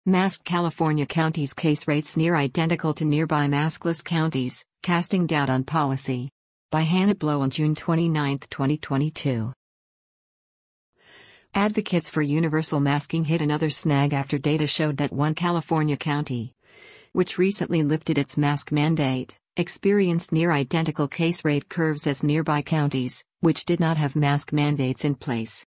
Masked California counties case rates near identical to nearby maskless counties, casting doubt on policy. By Hannah Blow on June 29, 2022. Advocates for universal masking hit another snag after data showed that one California county, which recently lifted its mask mandate, experienced near identical case rate curves as nearby counties, which did not have mask mandates in place.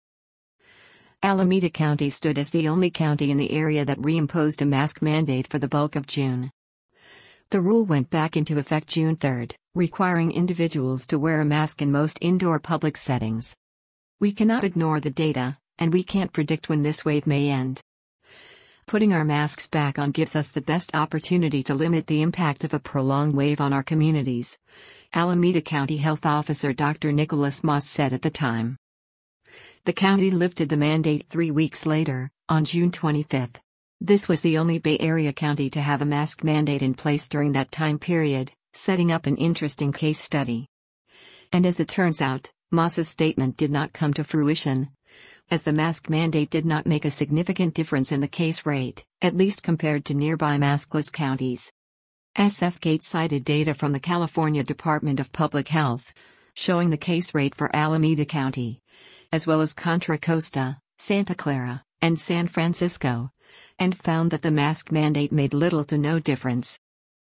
Alameda County stood as the only county in the area that reimposed a mask mandate for the bulk of June. The rule went back into effect June 3, requiring individuals to wear a mask in most indoor public settings. We cannot ignore the data, and we can't predict when this wave may end. Putting our masks back on gives us the best opportunity to limit the impact of a prolonged wave on our communities, Alameda County Health Officer Dr. Nicholas Moss said at the time. The county lifted the mandate 3 weeks later, on June 25. This was the only Bay Area county to have a mask mandate in place during that time period, setting up an interesting case study. And as it turns out, Moss's statement did not come to fruition, as the mask mandate did not make a significant difference in the case rate, at least compared to nearby maskless counties. SF Gate cited data from the California Department of Public Health, showing the case rate for Alameda County, as well as Contra Costa, Santa Clara, and San Francisco, and found that the mask mandate made little to no difference.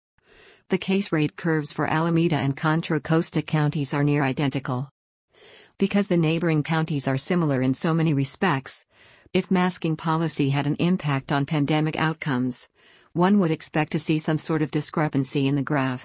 The case rate curves for Alameda and Contra Costa counties are near identical. Because the neighboring counties are similar in so many respects, if masking policy had an impact on pandemic outcomes, one would expect to see some sort of discrepancy in the graph.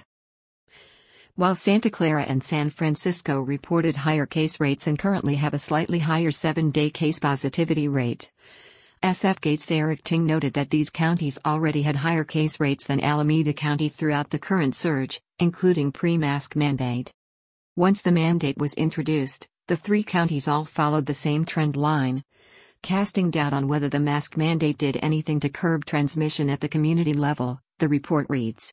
While Santa Clara and San Francisco reported higher case rates and currently have a slightly higher 7-day case positivity rate, SF Gates' Eric Ting noted that these counties already had higher case rates than Alameda County throughout the current surge, including pre-mask mandate. Once the mandate was introduced, the three counties all followed the same trend line, casting doubt on whether the mask mandate did anything to curb transmission at the community level, the report reads.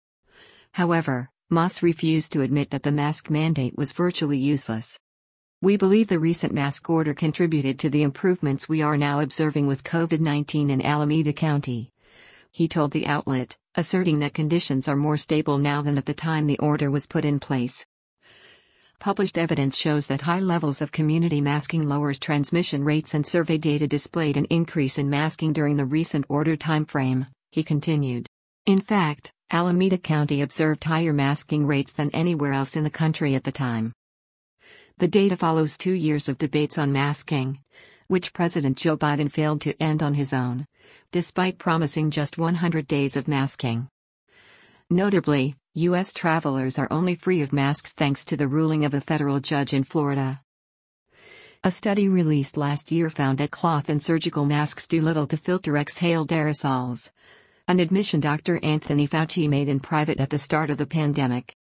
However, Moss refused to admit that the mask mandate was virtually useless. We believe the recent mask order contributed to the improvements we are now observing with COVID-19 in Alameda County, he told the outlet, asserting that conditions are more stable now than at the time the order was put in place. Published evidence shows that high levels of community masking lowers transmission rates, and survey data displayed an increase in masking during the recent order timeframe, he continued. In fact, Alameda County observed higher masking rates than anywhere else in the country at the time. The data follows 2 years of debates on masking, which President Joe Biden failed to end on his own, despite promising just 100 days of masking. Notably, U.S. travelers are only free of masks thanks to the ruling of a federal judge in Florida. A study released last year found that cloth and surgical masks do little to filter exhaled aerosols, an admission Dr. Anthony Fauci made in private at the start of the pandemic.